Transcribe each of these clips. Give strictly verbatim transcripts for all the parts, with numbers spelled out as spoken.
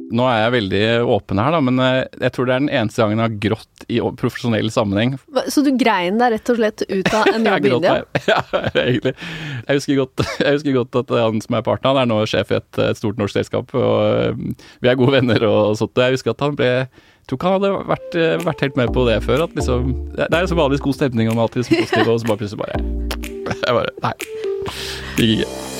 nå er jeg veldig åpen her da, men jeg tror det er den eneste gangen jeg har grått i profesjonell sammenheng. Så du grein deg rett og slett ut av en jobb i India? Ja, egentlig. Jeg husker, godt, jeg husker godt at han som er partner, han er nå sjef i et, et stort norsk selskap, og vi er gode venner og sånt. Jeg husker at han ble, jeg tror ikke han hadde vært, vært helt med på det før, at liksom, det er jo så vanligvis god stemning om alltid så positiv, og så bare plutselig bare, jeg bare, nei, det gikk ikke.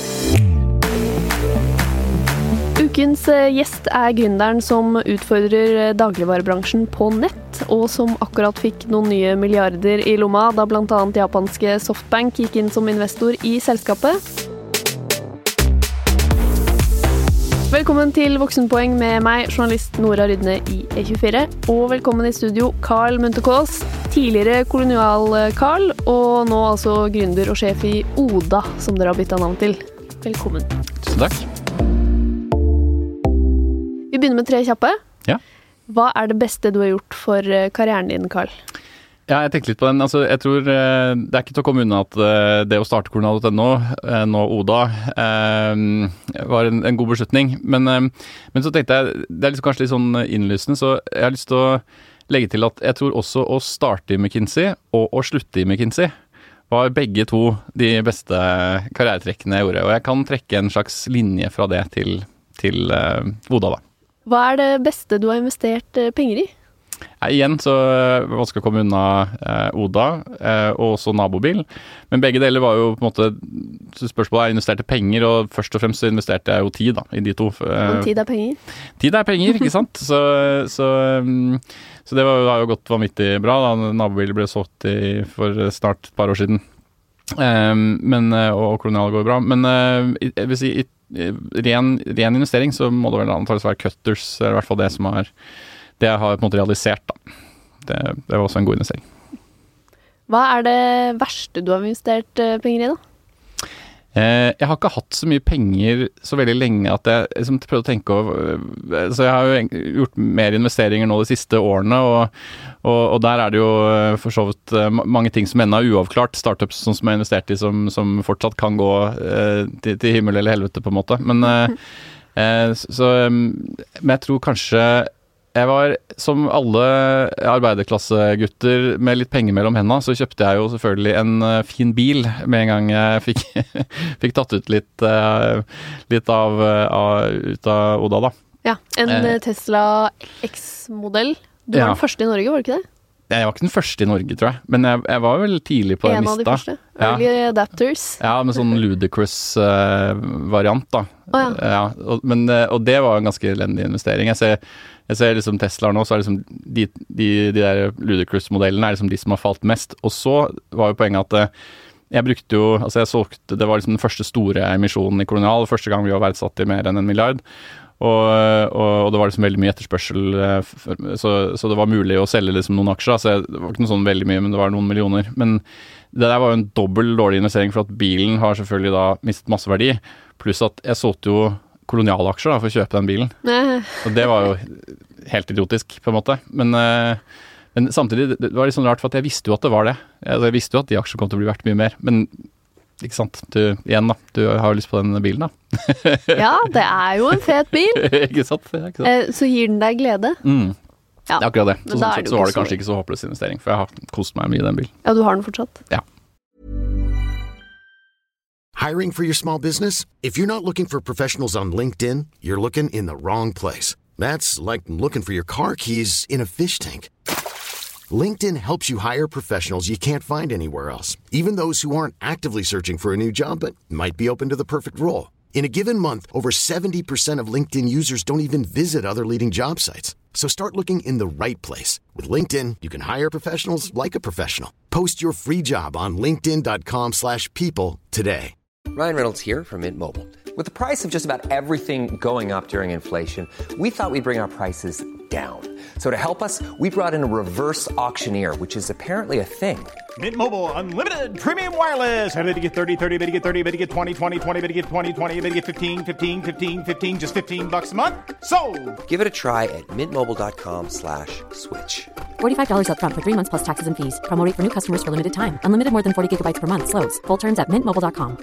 Ukens gjest er gründeren som utfordrer dagligvarebransjen på nett, og som akkurat fikk noen nye milliarder i lomma, da blant annet japanske Softbank gikk inn som investor i selskapet. Velkommen til Voksenpoeng med meg, journalist Nora Rydne i E tjuefire, og velkommen i studio Carl Munthe-Kaas, tidligere kolonial-Carl, og nå altså gründer og sjef i Oda, som dere har byttet navn til. Velkommen. Tusen takk. Vi begynner med tre kjappe. Ja. Hva er det beste du har gjort for karrieren din, Carl? Ja, jeg tenkte litt på den. Altså, jeg tror det er ikke til å komme unna at det å starte kolonial punktum no, nå Oda, var en, en god beslutning. Men, men så tenkte jeg, det er liksom kanskje litt sånn innlysende, så jeg har lyst til å legge til at jeg tror også å starte i McKinsey og å slutte i McKinsey var begge to de beste karrieretrekkene jeg gjorde. Og jeg kan trekke en slags linje fra det til, til Oda da. Hva er det beste du har investert penger i? Ja, igjen så man skal komme unna eh, Oda eh, og også nabobil, men begge deler var jo på en måte, spørsmålet er investerte penger, og først og fremst så investerte jeg jo tid da, i de to. Og tid er penger? Tid er penger, ikke sant? Så, så, så det var, har jo gått vanvittig bra da, nabobil ble solgt i, for snart et par år siden, um, men, og kolonial går bra, men uh, jeg vil si i Ren, ren investering, så må det vel antageligvis være Cutters, i hvert fall det som er det jeg har på en måte realisert da. Det, det var også en god investering. Hva er det verste du har investert penger i da? Eh, jeg har ikke hatt så mye penger så veldig lenge at jeg liksom, prøvde å tenke over, så jeg har jo gjort mer investeringer nå de siste årene, og, og, og der er det jo for så vidt mange ting som ennå er uavklart, startups som jeg har investert i som, som fortsatt kan gå eh, til, til himmel eller helvete på en måte, men, eh, så, men jeg tror kanskje jeg var, som alle arbeiderklassegutter med litt penger mellom hendene, så kjøpte jeg jo selvfølgelig en uh, fin bil med en gang jeg fikk, fikk tatt ut litt, uh, litt av, uh, ut av Oda da. Ja, en eh, Tesla X-modell. Du var ja. Den første i Norge, var det ikke det? Jeg var ikke den første i Norge, tror jeg, men jeg, jeg var vel tidlig på den lista. En av de første, early ja. Adapters. Ja, med sånn ludicrous uh, variant da. Oh, ja. Ja, og, men, og det var en ganske elendig investering. Jeg ser Jeg ser liksom Tesla nå, så er liksom de, de, de der ludicrous-modellene er liksom de som har falt mest. Og så var jo poenget at jeg brukte jo, altså jeg solgte, det var liksom den første store emisjonen i kolonial, første gang vi var verdsatt til mer enn en milliard. Og, og, og det var liksom veldig mye etterspørsel, så, så det var mulig å selge liksom noen aksjer. Altså det var ikke noe sånn veldig mye, men det var noen millioner. Men det der var jo en dobbelt dårlig investering, for at bilen har selvfølgelig da mistet masse verdi, pluss at jeg solgte jo kolonialaksjer da, for å kjøpe den bilen. Og det var jo helt idiotisk, på en måte. Men, uh, men samtidig, det var litt sånn rart, for at jeg visste jo at det var det. Jeg, jeg visste jo at de aksjene kom til å bli verdt mye mer. Men, ikke sant? Du, igjen da, du har jo lyst på den bilen da. Ja, det er jo en fet bil. Ikke sant? Ja, ikke sant? Uh, så gir den deg glede. Mm. Ja. Det er akkurat det. Så, så, så, så var det kanskje ikke så håpløs investering, for jeg har kost meg mye i den bilen. Ja, du har den fortsatt. Ja. Hiring for your small business? If you're not looking for professionals on LinkedIn, you're looking in the wrong place. That's like looking for your car keys in a fish tank. LinkedIn helps you hire professionals you can't find anywhere else, even those who aren't actively searching for a new job but might be open to the perfect role. In a given month, over seventy percent of LinkedIn users don't even visit other leading job sites. So start looking in the right place. With LinkedIn, you can hire professionals like a professional. Post your free job on linkedin.com slash people today. Ryan Reynolds here from Mint Mobile. With the price of just about everything going up during inflation, we thought we'd bring our prices down. So to help us, we brought in a reverse auctioneer, which is apparently a thing. Mint Mobile Unlimited Premium Wireless. How to get thirty, thirty, how to get thirty, how to get twenty, twenty, twenty, how to get twenty, twenty, how to get fifteen, fifteen, fifteen, fifteen, just fifteen bucks a month? Sold! Give it a try at mintmobile.com slash switch. forty-five dollars up front for three months plus taxes and fees. Promo rate for new customers for limited time. Unlimited more than forty gigabytes per month. Slows full terms at mint mobile dot com.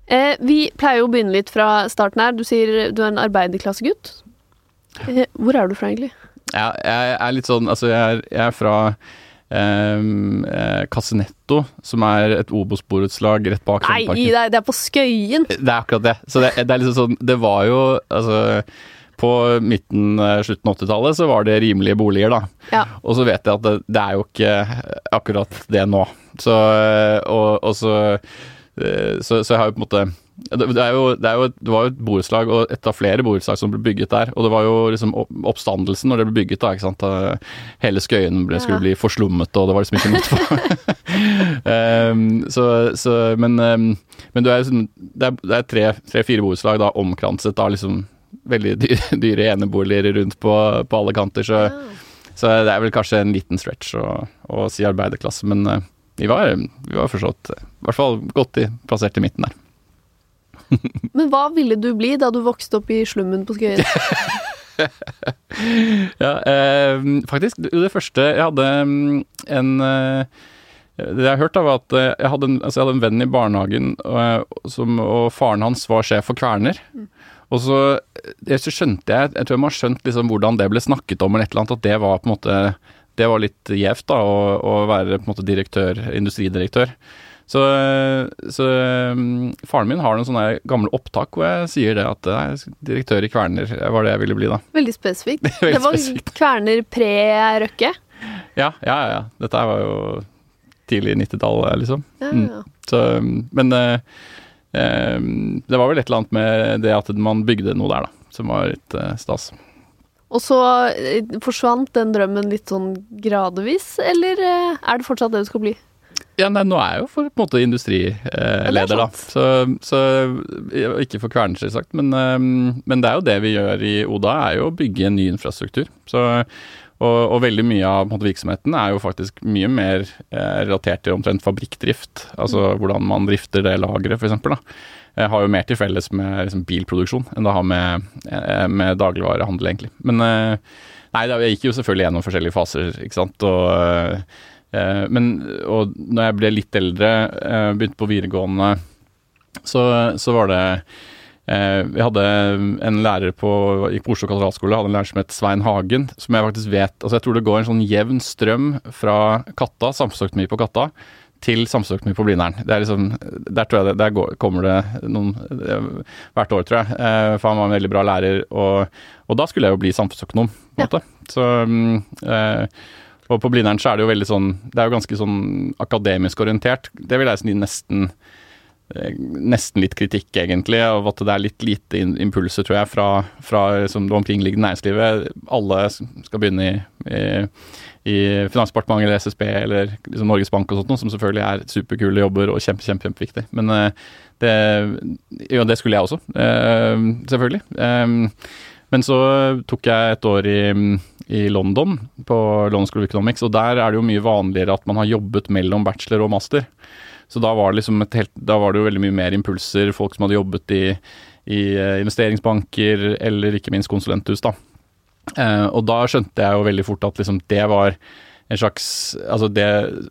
Eh, vi pleier jo å begynne litt fra starten her. Du sier du er en arbeiderklassegutt. Eh, hvor er du fra egentlig? Ja, jeg er litt sånn, altså jeg er, jeg er fra um, eh, Casinetto, som er et Obos-borettslag rett bak Nei, Kjempeparken. det er, det er på Skøyen. Det er akkurat det. Så det, det er liksom sånn, det var jo, altså på midten, slutten av åttitallet så var det rimelige boliger da. Ja. Og så vet jeg at det, det er jo ikke akkurat det nå. Så, og, og så, så, så jeg har jo på en måte, det, det, er jo, det, er jo, det var jo et borettslag, og et av flere borettslag som ble bygget der, og det var jo liksom oppstandelsen når det ble bygget da, ikke sant? Hele Skøyen ble, skulle bli forslummet, og det var liksom ikke noe for. um, så, så, men, um, men det er jo sånn, det er, det er tre, tre, fire borettslag da, omkranset av liksom veldig dyre, dyre eneboliger rundt på, på alle kanter, så, ja. Så det er vel kanskje en liten stretch å, å si arbeiderklasse, men uh, vi var, vi var forstått, i hvert fall godt i, plassert i midten der. Men hva ville du bli da du vokste opp i slummen på Skøyen? ja, eh, faktisk, det første, jeg hadde en, eh, det jeg hørte var at jeg hadde en, altså jeg hadde en venn i barnehagen, og, som, og faren hans var sjef for Kverner. Mm. Og så, så skjønte jeg, jeg tror jeg må ha skjønt liksom hvordan det ble snakket om, eller et eller annet, at det var på en måte, det var litt gjevt da, å, å være på en måte direktør, industridirektør. Så, så um, faren min har noen sånne gamle opptak hvor jeg sier det at jeg er direktør i Kverner var det jeg ville bli da. Veldig spesifikt. Veldig det var spesifikt. Kverner pre-Røkke? Ja, ja, ja. Dette var jo tidlig nittitallet liksom. Ja, ja. Mm. Så, men uh, um, det var vel et eller annet med det at man bygde noe der da, som var litt uh, stas. Og så forsvant den drømmen litt sånn gradvis, eller uh, er det fortsatt det du skal bli? Ja, nei, nå er jeg jo for på en måte industrileder, eh, da. Så, så ikke for Kverner, selvsagt, men, um, men det er jo det vi gjør i Oda, er jo å bygge en ny infrastruktur. Så, og, og veldig mye av på en måte, virksomheten er jo faktisk mye mer eh, relatert til omtrent fabrikkdrift, altså mm. hvordan man drifter det lageret, for eksempel, da. Jeg har jo mer til felles med liksom, bilproduksjon enn det har med, med dagligvarehandel, egentlig. Men eh, nei, jeg gikk jo selvfølgelig gjennom forskjellige faser, ikke sant, og Men, og når jeg ble litt eldre, begynte på videregående, så, så var det, vi hadde en lærer på, gikk på Oslo Katedralskole, hadde en lærer som het Svein Hagen, som jeg faktisk vet, altså jeg tror det går en sånn jevn strøm fra Katta, samfunnsøkonomi på Katta, til samfunnsøkonomi på Blindern. Det er liksom, der tror jeg det, der går, kommer det noen, hvert år tror jeg, for han var en veldig bra lærer, og, og da skulle jeg jo bli samfunnsøkonom, på en måte. Så, eh, og på Blindern så er det jo veldig sånn, det er jo ganske sånn akademisk orientert. Det vil jeg si nesten, nesten litt kritikk egentlig, av at det er litt lite impulser, tror jeg, fra, fra liksom, det omkringliggende næringslivet. Alle skal begynne i, i, i Finansdepartementet eller S S B eller liksom Norges Bank og sånt, som selvfølgelig er superkule jobber og kjempe, kjempe, kjempeviktig. Men det, jo, det skulle jeg også, selvfølgelig. Men så tok jeg et år i i London, på London School of Economics, og der er det jo mye vanligere at man har jobbet mellom bachelor og master. Så da var det liksom et helt, da var det jo veldig mye mer impulser, folk som hadde jobbet i, i investeringsbanker, eller ikke minst konsulenthus da. Eh, og da skjønte jeg jo veldig fort at liksom det var en slags, altså det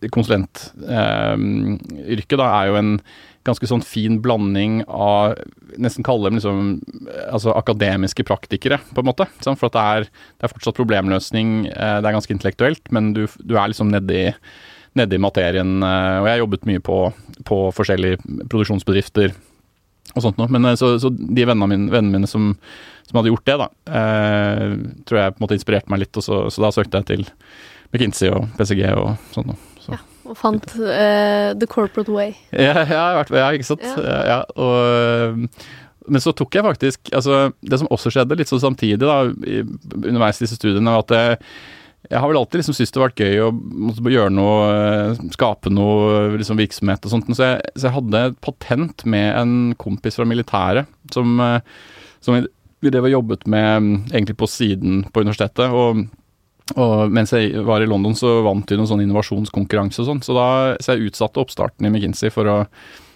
konsulentyrket eh, da er jo en ganske sånn fin blanding av, nesten kalle dem liksom, altså akademiske praktikere, på en måte. For at det er, det er fortsatt problemløsning, det er ganske intellektuelt, men du, du er liksom nede i, nede i materien, og jeg har jobbet mye på, på forskjellige produksjonsbedrifter og sånt noe. Men så, så de vennene mine, vennene mine som, som hadde gjort det da, eh, tror jeg på en måte inspirerte meg litt, og så, så da søkte jeg til McKinsey og P C G og sånt noe. Så. Ja. Og fant uh, The Corporate Way. Ja, ja, ja ikke sant? Ja. Ja, og, men så tok jeg faktisk, altså det som også skjedde litt så samtidig da, i, underveis i disse studiene, var at jeg, jeg har vel alltid liksom syntes det har vært gøy å måtte gjøre noe, skape noe liksom virksomhet og sånt, så jeg, så jeg hadde et patent med en kompis fra militæret, som, som vi drev og jobbet med egentlig på siden på universitetet, og Og mens jeg var i London så vant vi noen sånn innovasjonskonkurranse og sånn, så da så jeg utsatte oppstarten i McKinsey for å,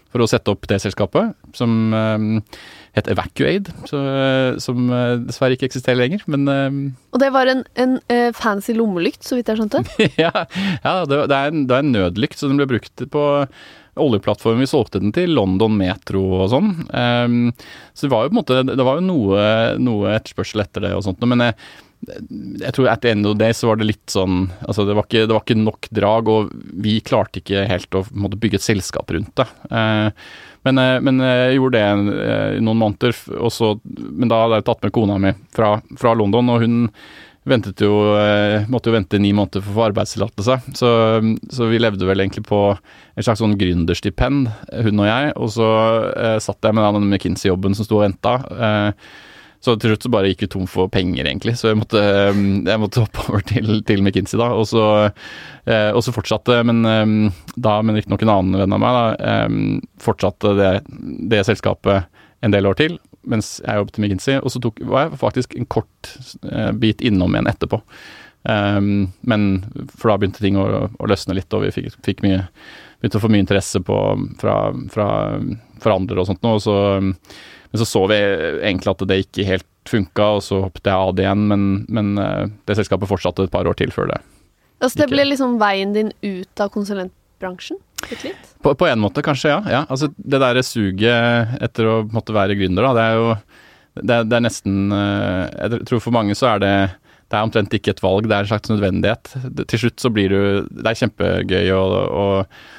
for å sette opp det selskapet, som um, het Evacuate, så, som uh, dessverre ikke eksisterer lenger, men... Um, og det var en, en uh, fancy lommelykt, så vidt jeg skjønte? ja, ja det, det, er en, det er en nødlykt, så den ble brukt på oljeplattformen. Vi solgte den til London Metro og sånn. Um, så det var jo på en måte, det var jo noe, noe etterspørsel etter det og sånt, men jeg, jeg tror at the end of the day så var det litt sånn, altså det var ikke, det var ikke nok drag, og vi klarte ikke helt å måtte bygge et selskap rundt det. Uh, men, uh, men jeg gjorde det uh, i noen måneder, og så, men da hadde jeg tatt med kona mi fra, fra London, og hun ventet jo, uh, måtte jo vente ni måneder for å få arbeidstillatelse, så, så vi levde vel egentlig på en slags sånn gründerstipend, hun og jeg, og så uh, satt jeg med den McKinsey-jobben som stod og ventet, uh, så til slutt så bare gikk vi tom for penger egentlig, så jeg måtte, jeg måtte hoppe over til, til McKinsey da, og så, eh, og så fortsatte, men eh, da, men ikke nok en annen venn av meg da, eh, fortsatte det, det selskapet en del år til, mens jeg jobbet til McKinsey, og så tok, var jeg faktisk en kort eh, bit innom igjen etterpå. Eh, men for da begynte ting å, å løsne litt, og vi fikk, fikk mye, begynte å få mye interesse på, fra, fra, fra andre og sånt nå, og så Men så så vi egentlig at det ikke helt funka, og så hoppet jeg av det igjen, men, men det selskapet fortsatte et par år til før det. Altså det ble liksom veien din ut av konsulentbransjen? Litt? På, på en måte kanskje, ja. ja. Altså det der suget etter å måtte være gründer, da, det er jo det, det er nesten, jeg tror for mange så er det, det er omtrent ikke et valg, det er en slags nødvendighet. Det, til slutt så blir du, det er kjempegøy å, å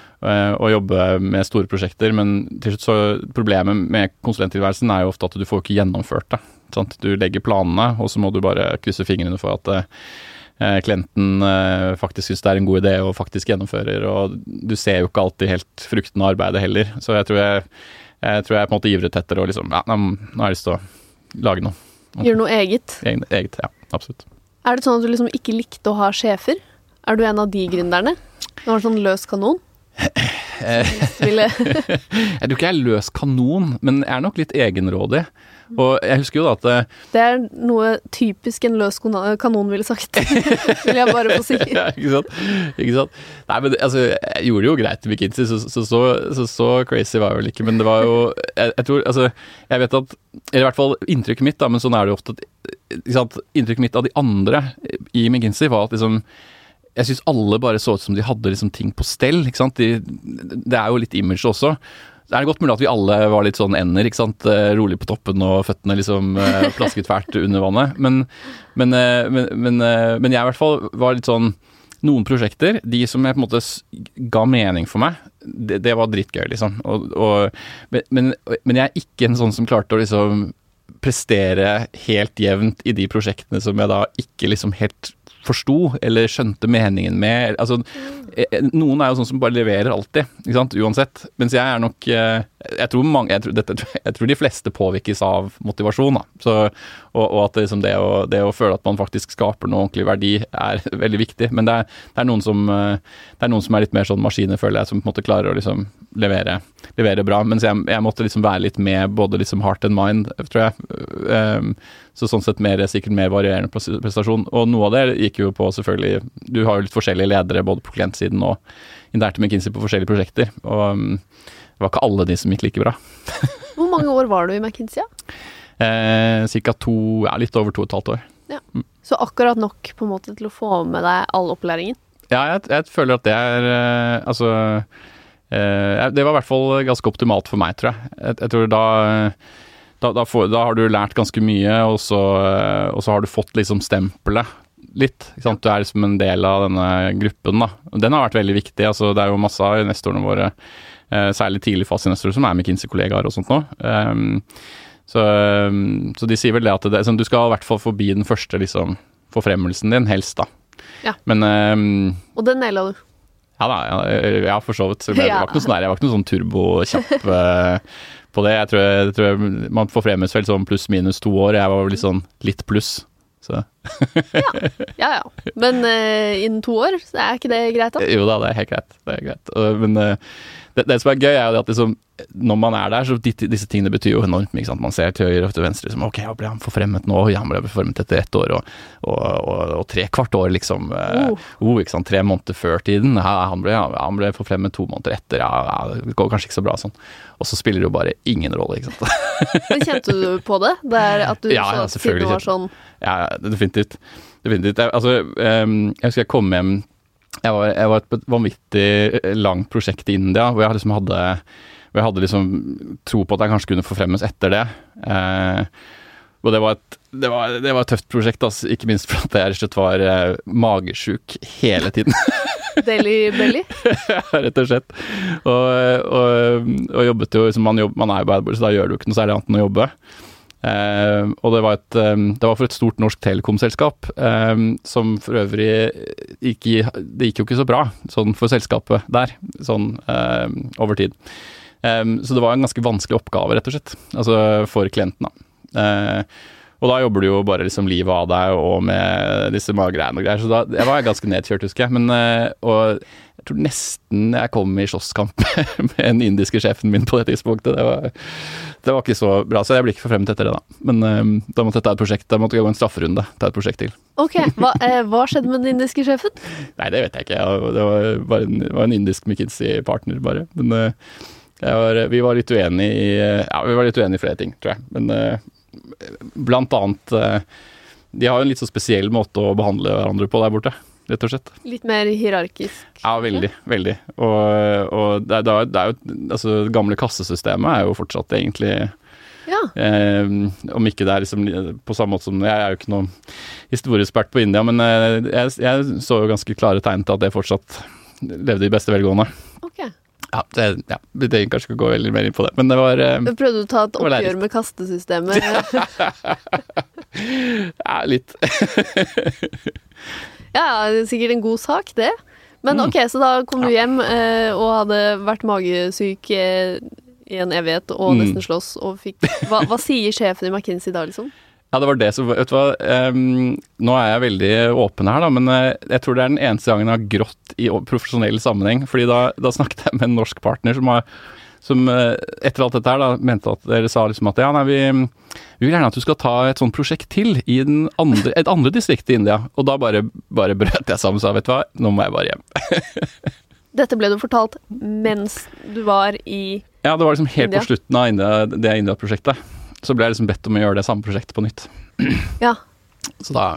å jobbe med store prosjekter, men til slutt så problemet med konsulenttilværelsen er jo ofte at du får ikke gjennomført det. Sant? Du legger planene, og så må du bare krysse fingrene for at eh, klienten eh, faktisk synes det er en god idé og faktisk gjennomfører, og du ser jo ikke alltid helt frukten av arbeidet heller. Så jeg tror jeg, jeg, tror jeg på en måte ivret etter og liksom, ja, nå har jeg lyst til å lage noe. Gjøre noe eget? Eget, eget, ja, absolutt. Er det sånn at du liksom ikke likte å ha sjefer? Er du en av de gründerne? Det var sånn løs kanon? jeg tror ikke jeg er løs kanon, men jeg er nok litt egenrådig. Og jeg husker jo da at det er noe typisk en løs kanon ville sagt. Vil jeg bare få si. Ja, ikke sant? Ikke sant? Nei, men altså, jeg gjorde det jo greit i McKinsey, så så, så, så så crazy var jeg vel ikke, men det var jo, jeg, jeg tror, altså, jeg vet at, eller i hvert fall inntrykket mitt da, men sånn er det jo ofte, ikke sant? Inntrykket mitt av de andre i McKinsey var at liksom, jeg synes alle bare så ut som de hadde liksom ting på stell, ikke sant? De, det er jo litt image også. Det er godt mulig at vi alle var litt sånn ender, ikke sant? Rolig på toppen og føttene liksom plasket fælt under vannet. Men, men, men, men, men jeg i hvert fall var litt sånn, noen prosjekter, de som jeg på en måte ga mening for meg, det, det var dritgøy liksom. Og, og, men, men jeg er ikke en sånn som klarte å liksom prestere helt jevnt i de prosjektene som jeg da ikke liksom helt forsto, eller skjønte meningen med, altså, noen er jo sånn som bare leverer alltid, ikke sant, uansett, mens jeg er nok, jeg tror mange, jeg tror, dette, jeg tror de fleste påvirkes av motivasjon da, så, og, og at det, liksom det, å, det å føle at man faktisk skaper noe ordentlig verdi er veldig viktig, men det er, det er noen som, det er noen som er litt mer sånn maskiner, føler jeg, som på en måte klarer å liksom levere, levere bra, mens jeg, jeg måtte liksom være litt med både liksom heart and mind, tror jeg, um, så sånn sett mer, sikkert mer varierende prestasjon, og noe av det gikk jo på selvfølgelig, du har jo litt forskjellige ledere både på klientsiden og internt i McKinsey på forskjellige prosjekter, og um, det var ikke alle de som gikk like bra. Hvor mange år var du i McKinsey? Eh, cirka to, ja, litt over to og et halvt år. Ja. Mm. Så akkurat nok på en måte til å få med deg all opplæringen? Ja, jeg, jeg føler at det er, eh, altså, eh, det var i hvert fall ganske optimalt for meg, tror jeg. Jeg, jeg tror da... Da, da, får, da har du lært ganske mye, og så, og så har du fått liksom stempelet litt, ikke sant? Du er liksom en del av denne gruppen da. Den har vært veldig viktig, altså det er jo masse av investorene våre, eh, særlig tidligfaseinvestorer som er McKinsey-kollegaer og sånt nå. Um, så, um, så de sier vel det at det, sånn, du skal i hvert fall forbi den første liksom, forfremmelsen din, helst da. Ja. Men, um, og den nailet du? Ja da, ja, ja for så vidt. Jeg var ikke noe sånn, der, jeg var ikke noe sånn turbo-kjapp uh, på det. Jeg tror, jeg tror jeg, man får fremmes vel sånn pluss minus to år. Jeg var vel litt sånn litt pluss. Så. ja, ja, ja. Men uh, innen to år, så er ikke det greit da? Jo da, det er helt greit. Det er greit. Og, men uh, det, det som er gøy er jo at liksom, når man er der, så de, disse tingene betyr jo enormt mye, ikke sant? Man ser til høyre og til venstre, liksom, ok, ja, ble han forfremmet nå? Ja, han ble forfremmet etter ett år, og, og, og, og tre kvart år, liksom. Uh. Oh, ikke sant? Tre måneder før tiden. Ja, han, ble, ja, han ble forfremmet to måneder etter. Ja, ja, det går kanskje ikke så bra sånn. Og så spiller det jo bare ingen rolle, ikke sant? Men kjente du på det? Det er at du ja, så ja, at tiden var sånn... Ja, definitivt. definitivt. Jeg, altså, um, jeg husker jeg kom hjem, jeg var, jeg var et vanvittig langt prosjekt i India, hvor jeg liksom hadde, hvor jeg hadde liksom tro på at jeg kanskje kunne forfremmes etter det. Uh, og det var, et, det, var, det var et tøft prosjekt, altså, ikke minst for at jeg rett og slett var uh, magesjuk hele tiden. Daily belly? Ja, rett og slett. Og, og, og jobbet jo, liksom, man, jobb, man er jo bare, så da gjør du ikke noe særlig annet enn å jobbe. Uh, og det var, et, um, det var for et stort norsk telekomselskap um, som for øvrig gikk i, det gikk jo ikke så bra sånn for selskapet der, sånn um, over tid. Um, så det var en ganske vanskelig oppgave, rett og slett, altså for klienten da. Uh, og da jobber du jo bare liksom livet av deg og med disse magreiene og greier, så da, jeg var ganske nedkjørt, husker jeg, men uh, og jeg tror nesten jeg kom i slåsskamp med den indiske sjefen min på det tidspunktet. Det var, det var ikke så bra, så jeg ble ikke forfremmet etter det da. Men um, da måtte jeg ta et prosjekt, da måtte jeg gå en strafferunde, ta et prosjekt til. Ok, hva, eh, hva skjedde med den indiske sjefen? Nei, det vet jeg ikke. Jeg, det var, bare en, var en indisk McKinsey-partner bare. Men uh, jeg var, vi var litt uenige i, ja, vi var litt uenige i flere ting, tror jeg. Men uh, blant annet, uh, de har en litt så spesiell måte å behandle hverandre på der borte. Rett og slett. Litt mer hierarkisk. Ja, veldig, veldig. Og, og det, er, det er jo, altså det gamle kassesystemet er jo fortsatt egentlig, ja. eh, om ikke det er liksom på samme måte som, jeg er jo ikke noen historiespert på India, men eh, jeg, jeg så jo ganske klare tegn til at det fortsatt levde i beste velgående. Ok. Ja, det, ja, det er kanskje ikke å gå veldig mer inn på det, men det var... Eh, Prøvde du å ta et oppgjør med kastesystemet? Ja, litt. Ja, det er sikkert en god sak, det. Men ok, så da kom du hjem eh, og hadde vært magesyk eh, i en evighet og Mm. nesten slåss og fikk... Hva, hva sier sjefen i McKinsey da, liksom? Ja, det var det som, vet du hva, um, nå er jeg veldig åpen her da, men uh, jeg tror det er den eneste gangen jeg har grått i profesjonell sammenheng, fordi da, da snakket jeg med en norsk partner som, har, som uh, etter alt dette her da, mente at dere sa liksom at ja, nei, vi, vi vil gjerne at du skal ta et sånt prosjekt til i den andre, et andre distrikt i India, og da bare, bare brøt jeg sammen og sa, vet du hva, nå må jeg bare hjem. Dette ble du fortalt mens du var i... Ja, det var liksom helt India. på slutten av India, det India-prosjektet. Så ble jeg liksom bedt om å gjøre det samme prosjektet på nytt. Ja. Så da...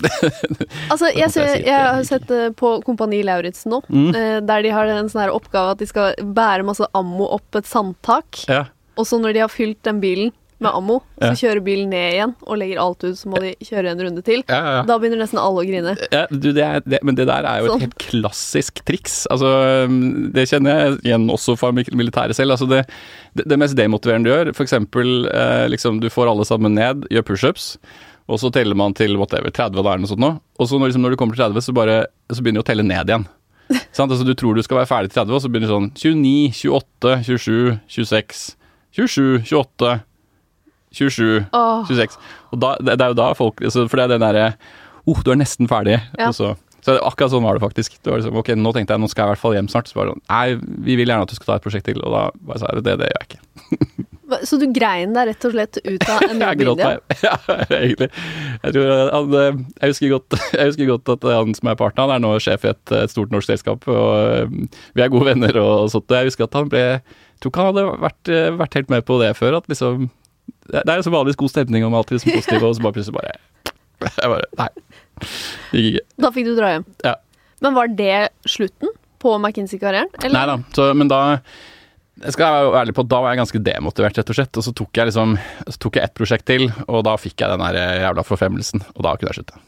Altså, jeg, måtte ser, jeg si at jeg har det- sett eh, på Kompani Lauritzen nå, Mm. eh, der de har en sånn her oppgave at de skal bære masse ammo opp et sandtak, Ja. og så når de har fylt den bilen med ammo, så Ja. kjører bilen ned igjen og legger alt ut, så må de kjøre en runde til. Ja, ja, ja. Da begynner nesten alle å grine. Ja, du, det er, det, men det der er jo Sånn. et helt klassisk triks. Altså, det kjenner jeg igjen også fra mil- militæret selv. Altså det, det, det mest demotiverende du gjør, for eksempel, eh, liksom, du får alle sammen ned, gjør pushups, og så teller man til whatever, tretti eller noe sånt nå. Og så når, liksom, når du kommer til tretti, så, bare, så begynner du å telle ned igjen. Sant? Altså, du tror du skal være ferdig til tretti, og så begynner du sånn tjueni, tjueåtte, tjuesju, tjueseks, tjuesju, tjueåtte, tjuesju, Åh. tjueseks. Og da, det, det er jo da folk, altså, for det er den derre, oh, du er nesten ferdig. Ja. Og så, så akkurat sånn var det faktisk. Det var liksom, ok, nå tenkte jeg, nå skal jeg i hvert fall hjem snart. Så bare sånn, nei, vi vil gjerne at du skal ta et prosjekt til. Og da bare sa jeg, det, det gjør jeg ikke. Hva- Så du grein deg rett og slett ut av en Jeg jobb i gråt India? meg. Ja, egentlig. Jeg tror han, jeg husker godt, jeg husker godt at han som er partner, han er nå sjef i et, et stort norsk selskap, og um, vi er gode venner og sånt. Jeg husker at han ble, jeg tror ikke han hadde vært, vært helt med på det før, at liksom, det er jo så vanligvis god stemning om alltid som positiv, og så bare plutselig bare, jeg bare, nei, det gikk ikke. Da fikk du dra hjem. Ja. Men var det slutten på McKinsey-karrieren? eller? Nei da, så, men da, jeg skal være ærlig på at da var jeg ganske demotivert rett og slett, og så tok jeg liksom, så tok jeg ett prosjekt til, og da fikk jeg den her jævla forfremmelsen, og da kunne jeg slutte.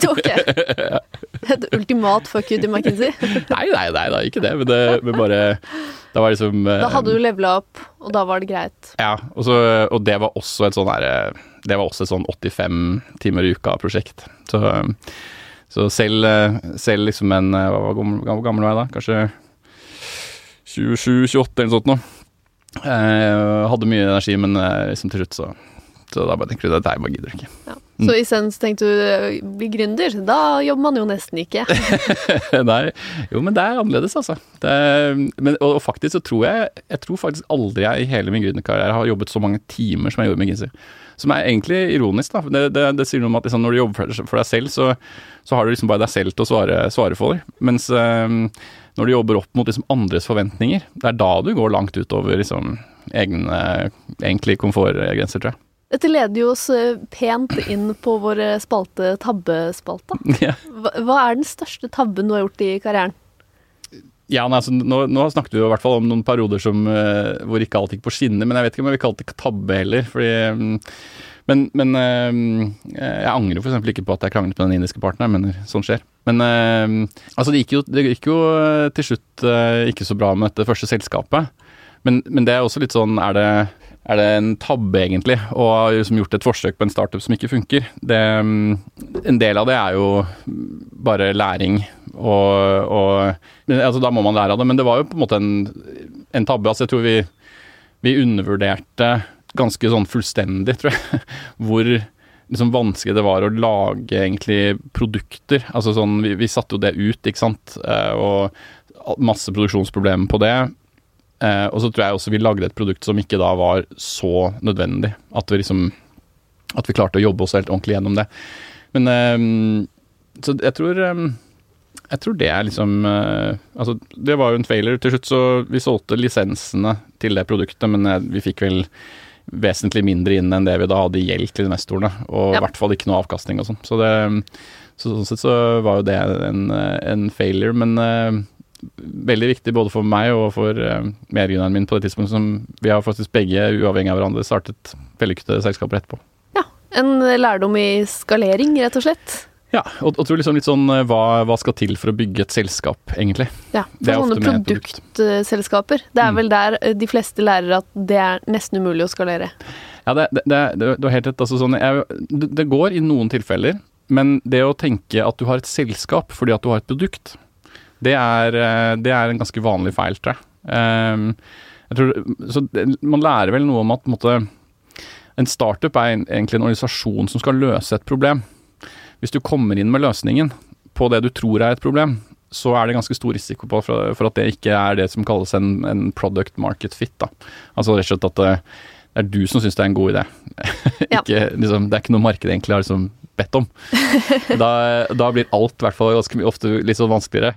Ok. Et ultimat fuck you til McKinsey. Nei, nei, nei, da, ikke det, men det men bare, da var liksom... Da hadde du levela opp, og da var det greit. Ja, og, så, og det var også et sånn her, det var også et sånn åttifem timer i uka prosjekt. Så, så selv, selv liksom en, hva var gammel, gammel, gammel var jeg da? Kanskje tjuesju tjueåtte eller noe sånt nå. Jeg hadde mye energi, men liksom til slutt så Så da bare tenker du, det er bare gidder ikke. Ja. Så i sen så tenkte du, bli gründer, da jobber man jo nesten ikke. Nei, jo, men det er annerledes, altså. Det er, men, og, og faktisk så tror jeg, jeg tror faktisk aldri jeg i hele min gründerkarriere har jobbet så mange timer som jeg gjorde med McKinsey. Som er egentlig ironisk, da. Det, det, det sier noe om at liksom, når du jobber for deg selv, så, så har du liksom bare deg selv til å svare, svare for det. Mens um, når du jobber opp mot liksom, andres forventninger, det er da du går langt utover liksom, egne, egentlig komfortgrenser, tror jeg. Dette leder jo oss pent inn på vår spalte tabbespalta. Ja. Hva, hva er den største tabben du har gjort i karrieren? Ja, nei, altså, nå, nå snakket vi jo i hvert fall om noen perioder som, uh, hvor ikke alt gikk på skinner, men jeg vet ikke om jeg vil kalle det tabbe heller, fordi, um, men, men uh, jeg angrer jo for eksempel ikke på at jeg kranglet med den indiske partneren, men sånn skjer. Men uh, altså, det gikk jo, det gikk jo til slutt uh, ikke så bra med dette første selskapet, men, men det er også litt sånn, er det... Er det en tabbe egentlig, og har liksom gjort et forsøk på en startup som ikke funker? Det, en del av det er jo bare læring, og, og altså, da må man lære av det, men det var jo på en måte en, en tabbe. Altså, jeg tror vi, vi undervurderte ganske sånn fullstendig, tror jeg, hvor liksom vanskelig det var å lage egentlig produkter. Altså sånn, vi, vi satte jo det ut, ikke sant, og masse produksjonsproblemer på det. Eh, og så tror jeg også vi lagde et produkt som ikke da var så nødvendig, at vi liksom, at vi klarte å jobbe oss helt ordentlig gjennom det. Men, eh, så jeg tror, eh, jeg tror det er liksom, eh, altså det var jo en failure til slutt, så vi solgte lisensene til det produktet, men eh, vi fikk vel vesentlig mindre inn enn det vi da hadde i gjeld til investorene, og ja. I hvert fall ikke noe avkastning og sånn. Så det, så sånn sett så var jo det en, en failure, men eh, veldig viktig både for meg og for uh, medgründeren min på det tidspunktet som vi har faktisk begge uavhengig av hverandre startet vellykkede selskaper etterpå. Ja, en lærdom i skalering rett og slett. Ja, og, og tror liksom litt sånn hva, hva skal til for å bygge et selskap egentlig. Ja, for sånne produktselskaper. Det er mm. vel der de fleste lærer at det er nesten umulig å skalere. Ja, det, det, det, det, det er helt rett. Altså sånn, jeg, det, det går i noen tilfeller, men det å tenke at du har et selskap fordi at du har et produkt, Det er, det er en ganske vanlig feil, tror jeg. Um, jeg tror, så det, man lærer vel noe om at på en, måte, en startup er en, egentlig en organisasjon som skal løse et problem. Hvis du kommer inn med løsningen på det du tror er et problem, så er det ganske stor risiko på for, for at det ikke er det som kalles en, en product market fit. Da. Altså rett og slett at det, det er du som synes det er en god idé. Ja. ikke, liksom, det er ikke noe markedet egentlig har liksom bedt om. Da, da blir alt i hvert fall ganske mye ofte litt sånn vanskeligere.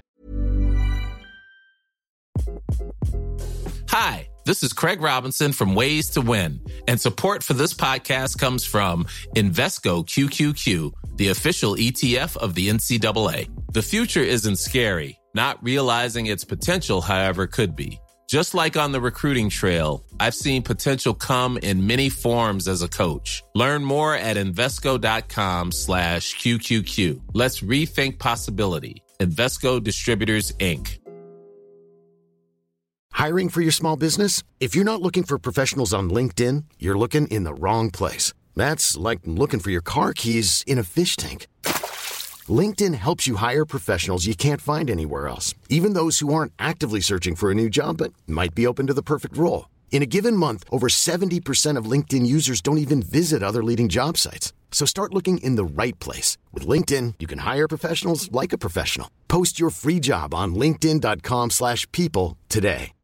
Hi, this is Craig Robinson from Ways to Win, and support for this podcast comes from Invesco Q Q Q, the official E T F of the N C double A. The future isn't scary. Not realizing its potential, however, could be. Just like on the recruiting trail, I've seen potential come in many forms as a coach. Learn more at Invesco.com slash QQQ. Let's rethink possibility. Invesco Distributors, Incorporated. Hiring for your small business? If you're not looking for professionals on LinkedIn, you're looking in the wrong place. That's like looking for your car keys in a fish tank. LinkedIn helps you hire professionals you can't find anywhere else, even those who aren't actively searching for a new job but might be open to the perfect role. In a given month, over seventy percent of LinkedIn users don't even visit other leading job sites. So start looking in the right place. With LinkedIn, you can hire professionals like a professional. Post your free job on linkedin.com slash people today.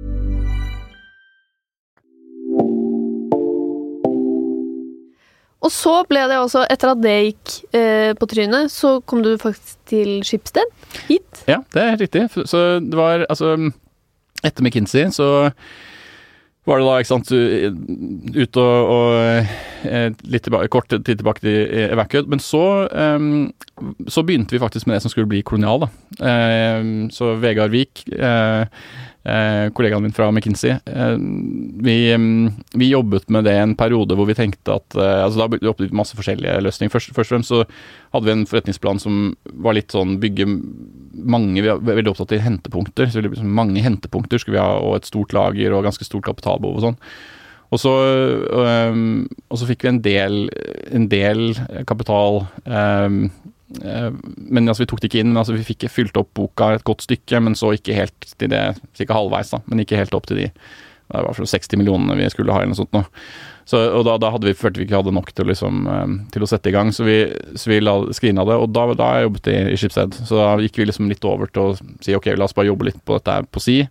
Og så ble det også, etter at det gikk eh, på trynet, så kom du faktisk til Schibsted, hit. Ja, det er helt riktig. Så det var, altså, etter McKinsey, så var det da, ikke sant, ut og, og litt tilbake, kort tid tilbake til Evacuate, men så, um, så begynte vi faktisk med det som skulle bli Kolonial, da. Um, så Vegard Vik, uh, uh, kollegaen min fra McKinsey, uh, vi, um, vi jobbet med det en periode hvor vi tenkte at, uh, altså da ble det masse forskjellige løsninger. Først, først og fremst så hadde vi en forretningsplan som var litt sånn bygge mange, vi var veldig opptatt av hentepunkter, så liksom mange hentepunkter skulle vi ha, og et stort lager og ganske stort kapitalbehov og sånn. Og så, um, og så fikk vi en del, en del kapital, um, uh, men altså vi tok det ikke inn, men altså vi fikk fylt opp boka et godt stykke, men så ikke helt til det, cirka halvveis da, men ikke helt opp til de det var for seksti millioner vi skulle ha eller noe sånt nå. Så, og da, da hadde vi, følte vi ikke hadde nok til, liksom, til å sette i gang, så vi, så vi la, screena det, og da, da jeg jobbet i, i Schibsted. Så da gikk vi liksom litt over til å si, ok, la oss bare jobbe litt på dette på si.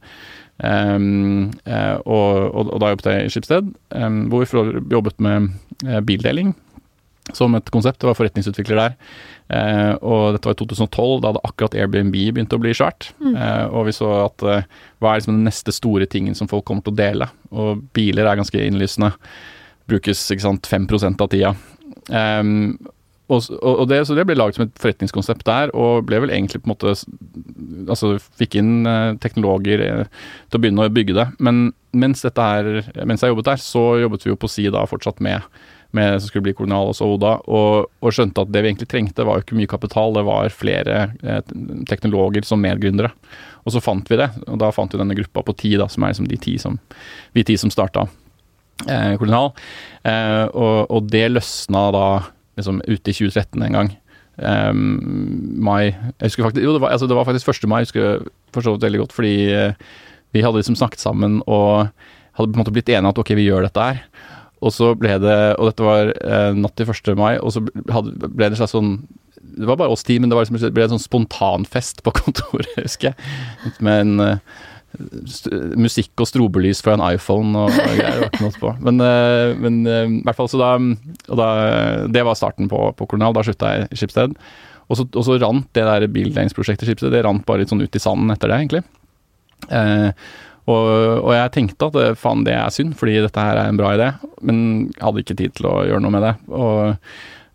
Um, uh, og, og, og da jobbet jeg i Schibsted, um, hvor vi for, jobbet med uh, bildeling som et konsept. Det var forretningsutvikler der. Uh, og dette var i to tusen og tolv, da hadde akkurat Airbnb begynt å bli svært. Mm. Uh, og vi så at uh, hva er liksom den neste store tingen som folk kommer til å dele? Og biler er ganske innlysende. Brukes, ikke sant, fem prosent av tida. Um, og, og det, så det ble laget som et forretningskonsept der, og ble vel egentlig på en måte, altså fikk inn uh, teknologer uh, til å begynne å bygge det. Men mens, dette her, mens jeg jobbet der, så jobbet vi jo på si da fortsatt med, med som skulle bli Kolonial og så Oda, og, og skjønte at det vi egentlig trengte var jo ikke mye kapital, det var flere uh, teknologer som medgründere. Og så fant vi det, og da fant vi denne gruppa på ti da, som er liksom de ti som, vi ti som startet Eh, Kolonial, eh, og, og det løsna da liksom ute i tjue tretten en gang. Um, mai, jeg husker faktisk, jo det var, altså det var faktisk første mai, jeg husker forstått veldig godt, fordi eh, vi hadde liksom snakket sammen og hadde på en måte blitt enige at ok, vi gjør dette her. Og så ble det, og dette var eh, natt til første mai, og så hadde, ble det slags sånn, det var bare oss ti, men det var liksom, det ble en sånn spontanfest på kontoret, husker jeg, med en eh, St- musikk og strobelys fra en iPhone og, og greier, var ikke noe på. Men, uh, men uh, i hvert fall så da, og da det var starten på, på Kolonial, da slutta jeg i Schibsted. Og så, og så rant det der bildelingsprosjektet i Schibsted, det rant bare litt sånn ut i sanden etter det, egentlig. Uh, og, og jeg tenkte at faen, det er synd, fordi dette her er en bra idé, men jeg hadde ikke tid til å gjøre noe med det. Og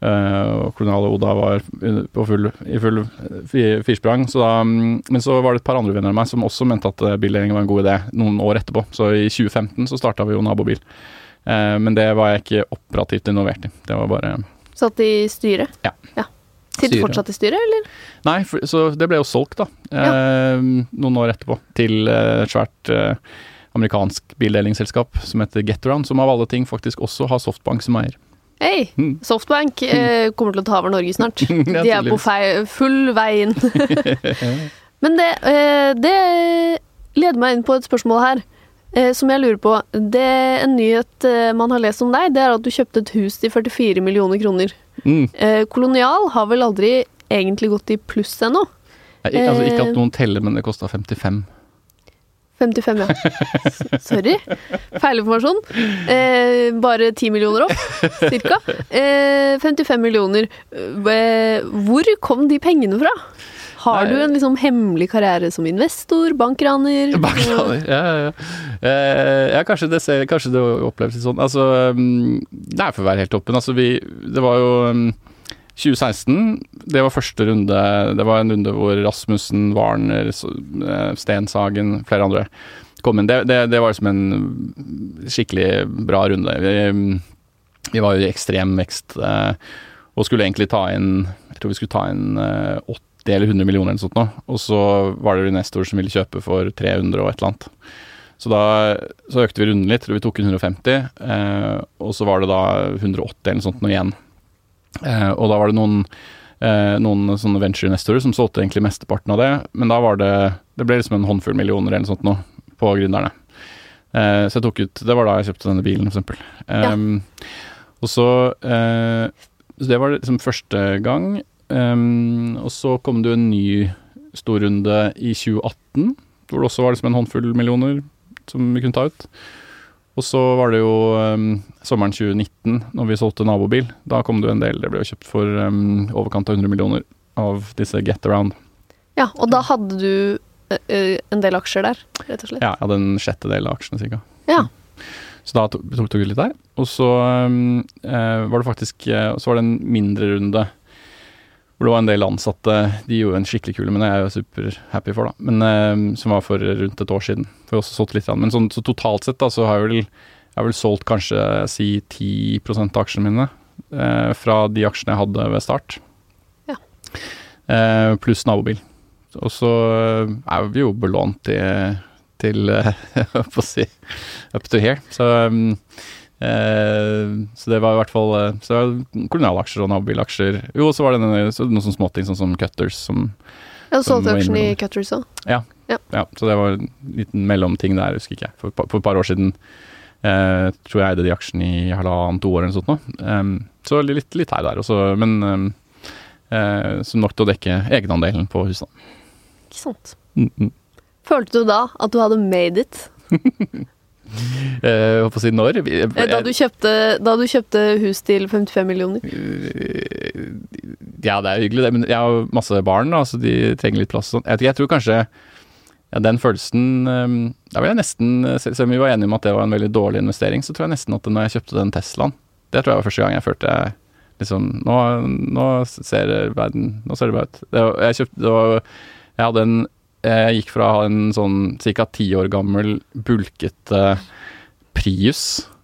Uh, og Kolonial og Oda var på full, i full firsprang, så da, men så var det et par andre venner av meg som også mente at bildeling var en god idé noen år etterpå, så i tjue femten så startet vi jo Nabobil, uh, men det var jeg ikke operativt involvert i, det var bare... Satt i styret? Ja. ja. Sitter du fortsatt i styret, eller? Nei, for, så det ble jo solgt da, uh, ja. noen år etterpå, til et uh, svært uh, amerikansk bildelingsselskap som heter Getaround, som av alle ting faktisk også har Softbank som eier. Hei, mm. Softbank eh, kommer til å ta over Norge snart. De er på fei, full vei inn. Men det, eh, det leder meg inn på et spørsmål her, eh, som jeg lurer på. Det en nyhet eh, man har lest om deg, det er at du kjøpte et hus til førtifire millioner kroner. Mm. Eh, Kolonial har vel aldri egentlig gått i pluss ennå? Nei, altså ikke at noen teller, men det kostet femtifem. femtifem, ja. Sorry. Feilinformasjon. Eh, bare ti millioner opp, cirka. Eh, femtifem millioner. Eh, hvor kom de pengene fra? Har Nei. du en liksom hemmelig karriere som investor, bankraner? Bankraner, ja, ja. Eh, ja, kanskje det, ser, kanskje det oppleves litt sånn. Altså, det er for å være helt åpen. Altså, vi, det var jo tjue seksten, det var første runde, det var en runde hvor Rasmussen, Warner, Stenshagen, flere andre kom inn. Det, det, det var liksom en skikkelig bra runde. Vi, vi var jo i ekstrem vekst, og skulle egentlig ta inn, jeg tror vi skulle ta inn åtti eller hundre millioner eller sånt nå, og så var det investor som ville kjøpe for tre hundre og et eller annet. Så da så økte vi runden litt, og vi tok inn hundre og femti, og så var det da hundre og åtti eller sånt nå igjen. Eh, og da var det noen, eh, noen sånne venture-investorer som solgte egentlig mesteparten av det, men da var det, det ble liksom en håndfull millioner eller sånt nå på gründerne. Eh, så jeg tok ut, det var da jeg kjøpte denne bilen for eksempel. Eh, ja. Og så, eh, så det var liksom første gang, eh, og så kom det jo en ny storrunde i tjue atten, hvor det også var liksom en håndfull millioner som vi kunne ta ut. Og så var det jo um, sommeren tjue nitten, når vi solgte Nabobil. Da kom det jo en del, det ble jo kjøpt for um, overkant av hundre millioner av disse Getaround. Ja, og da hadde du uh, en del aksjer der, rett og slett? Ja, jeg hadde en sjettedel av aksjene cirka. Ja. Så da tok, tok vi litt der. Og så um, uh, var det faktisk, uh, så var det en mindre runde, hvor det var en del ansatte, de gjorde en skikkelig kule, men jeg er jo super happy for da, men uh, som var for rundt et år siden, for jeg også solgt litt, men sånn, så totalt sett da, så har jeg vel, jeg har vel solgt kanskje, si, ti prosent av aksjene mine, uh, fra de aksjene jeg hadde ved start. Ja. Uh, pluss Nabobil. Og så er vi jo belånt til, til uh, på å si, up to here, så... Um, Eh, så det var i hvert fall så det var kolonialaksjer og Nabobil-aksjer. Jo, så var det noen, så noen sånne småting, sånn som Cutters. Som, ja, du solgte aksjen i Cutters også? Ja, Ja. Ja, så det var en liten mellomting der, husker ikke jeg. For, for et par år siden eh, tror jeg eide de aksjene i halvannet, to år eller sånt nå. Um, så litt, litt her der også, men um, eh, så nok til å dekke egenandelen på huset. Ikke sant. Mm-mm. Følte du da at du hadde made it? Jeg håper å si når. Da du, kjøpte, da du kjøpte hus til femtifem millioner? Ja, det er hyggelig det, men jeg har masse barn, da, så de trenger litt plass. Jeg, jeg tror kanskje ja, den følelsen, da vil jeg nesten, selv om vi var enige om at det var en veldig dårlig investering, så tror jeg nesten at når jeg kjøpte den Teslaen, det tror jeg var første gang jeg følte jeg, liksom, nå, nå ser verden, nå ser det bra ut. Det var, jeg kjøpte, det var, jeg hadde en Jeg gikk fra å ha en sånn cirka ti år gammel bulkete Prius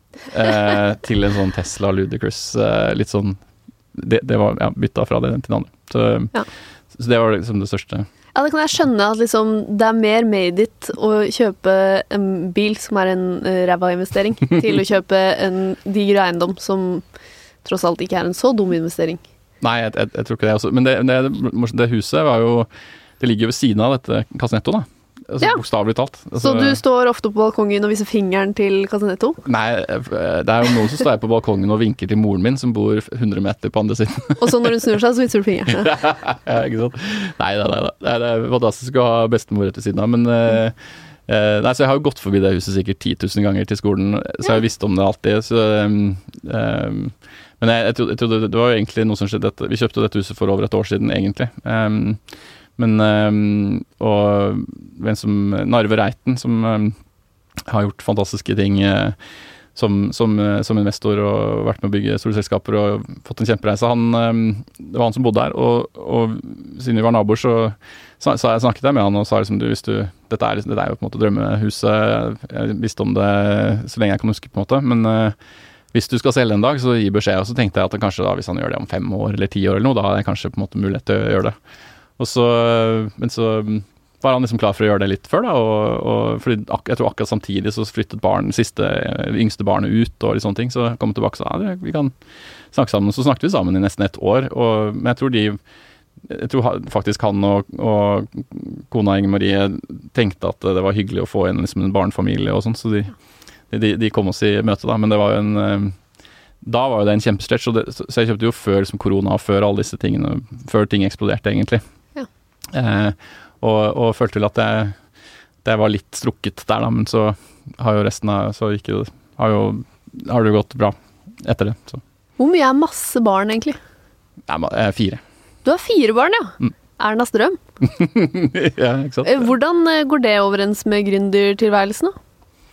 eh, til en sånn Tesla Ludicrous, eh, litt sånn, det, det var, ja, bytta fra det til den andre. Så, ja. så det var liksom det største. Ja, det kan jeg skjønne at liksom, det er mer made it å kjøpe en bil som er en uh, ræva investering, til å kjøpe en diger eiendom som tross alt ikke er en så dum investering. Nei, jeg, jeg, jeg tror ikke det også. Men det, det, det huset var jo det ligger jo ved siden av dette Casinetto, da. Altså, ja. Bokstavelig talt. Altså, så du står ofte på balkongen og viser fingeren til Casinetto? Nei, det er jo noen som står jeg på balkongen og vinker til moren min, som bor hundre meter på andre siden. Og så når hun snur seg, så viser du fingeren? Ja, ikke sant. Nei, nei, nei, nei. Det er fantastisk å ha bestemor rett ved siden av, men mm. uh, nei, så jeg har jo gått forbi det huset sikkert ti tusen ganger til skolen, så jeg har visst om det alltid, så um, um, men jeg, jeg, trodde, jeg trodde det var jo egentlig noe som skjedde, dette. Vi kjøpte dette huset for over et år siden, egentlig. Um, Men um, og en som Narve Reiten, som um, har gjort fantastiske ting uh, som, som, uh, som investor og vært med å bygge store selskaper og fått en kjempereise. Han, um, det var han som bodde der, og, og siden vi var naboer, så, så, så jeg snakket jeg med han og sa liksom, du, hvis du, dette er, dette er jo på en måte drømmehuset, jeg visste om det så lenge jeg kan huske på en måte, men uh, hvis du skal selge en dag, så gi beskjed. Og så tenkte jeg at kanskje da, hvis han gjør det om fem år eller ti år eller noe, da har jeg kanskje på en måte mulighet til å gjøre det. Og så, men så var han liksom klar for å gjøre det litt før da, og, og fordi ak- jeg tror akkurat samtidig så flyttet barn, siste, yngste barnet ut og litt sånne ting, så kom han tilbake og sa, ja, vi kan snakke sammen. Så snakket vi sammen i nesten et år, og, men jeg tror de, jeg tror faktisk han og, og kona Inger Marie tenkte at det var hyggelig å få inn liksom en barnefamilie og sånn, så de, de, de kom oss i møte da, men det var jo en, da var jo det en kjempestretch, så, det, så jeg kjøpte jo før liksom korona, og før alle disse tingene, før ting eksploderte egentlig. Eh, og, og følte vel at jeg, det var litt strukket der da, men så har jo resten av, så gikk jo, har jo, har det jo gått bra etter det. Så. Hvor mye er masse barn egentlig? Ja, eh, fire. Du har fire barn, ja. Mm. Ernas drøm. Ja, ikke sant. Hvordan går det overens med gründertilværelsen da?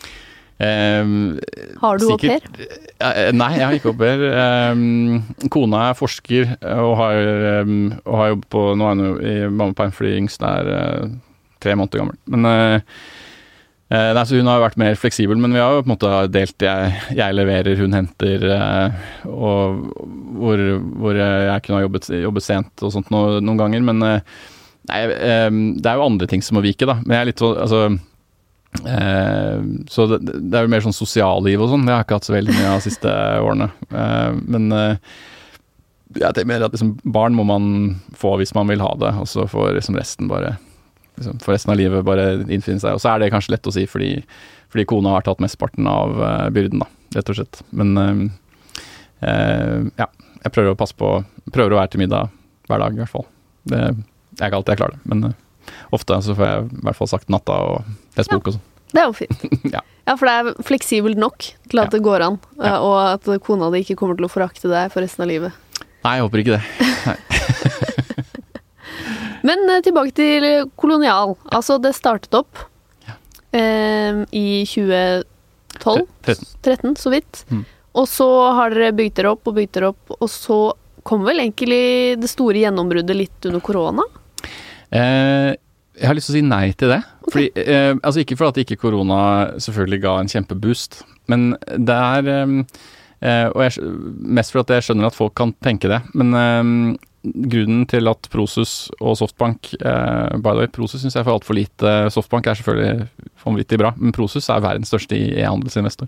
Um, har du au pair? Uh, nei, jeg har ikke au pair. Um, kona er forsker og har, um, og har jobbet på, nå er hun jo i mammaperm fordi yngst er uh, tre måneder gammel. Men uh, uh, nei, så hun har vært mer fleksibel, men vi har jo på en måte delt jeg, jeg leverer, hun henter, uh, og hvor, hvor jeg kunne ha jobbet, jobbet sent og sånt no, noen ganger, men uh, nei, um, det er jo andre ting som må vike da, men jeg er litt så, altså Eh, så det, det er jo mer sånn sosialliv og sånn, det har jeg ikke hatt så veldig mye av de siste årene, eh, men eh, jeg tenker mer at liksom, barn må man få hvis man vil ha det, og så får liksom resten bare liksom, for resten av livet bare innfinne seg, og så er det kanskje lett å si fordi, fordi kona har tatt mestparten av uh, byrden da, rett og slett, men uh, uh, ja, jeg prøver å passe på, prøver å være til middag hver dag i hvert fall, det er ikke alltid jeg klarer det, men uh, ofte så får jeg i hvert fall sagt natta og lest bok og sånn. Det er jo fint. Ja. Ja, for det er fleksibelt nok til at ja. Det går an, Ja. og at kona di ikke kommer til å forakte deg for resten av livet. Nei, jeg håper ikke det. Nei. Men eh, tilbake til Kolonial. Altså, det startet opp Ja. eh, i tjue tolv, tretten. tretten, så vidt. Mm. Og så har dere bygd dere opp og bygd dere opp, og så kom vel egentlig det store gjennombruddet litt under korona? Eh, jeg har lyst til å si nei til det. Okay. Fordi, eh, altså ikke for at ikke korona selvfølgelig ga en kjempeboost, men det er, eh, og jeg, mest for at jeg skjønner at folk kan tenke det, men eh, grunnen til at Prosus og Softbank, eh, by the way, Prosus synes jeg får alt for lite, Softbank er selvfølgelig vanvittig bra, men Prosus er verdens største e-handelsinvestor.